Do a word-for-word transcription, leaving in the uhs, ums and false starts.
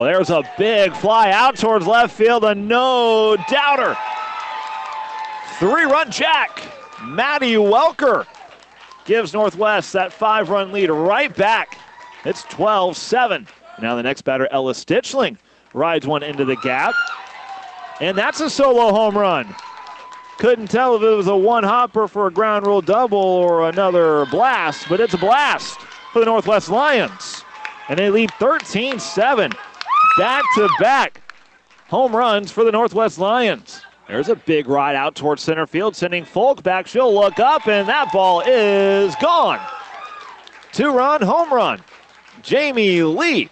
There's a big fly out towards left field, a no-doubter. Three-run jack. Maddie Welker gives Northwest that five-run lead right back. It's twelve seven. Now the next batter, Ella Stitchling, rides one into the gap. And that's a solo home run. Couldn't tell if it was a one-hopper for a ground rule double or another blast, but it's a blast for the Northwest Lions. And they lead thirteen seven. Back-to-back home runs for the Northwest Lions. There's a big ride out towards center field, sending Folk back. She'll look up, and that ball is gone. Two-run home run. Jamie Lee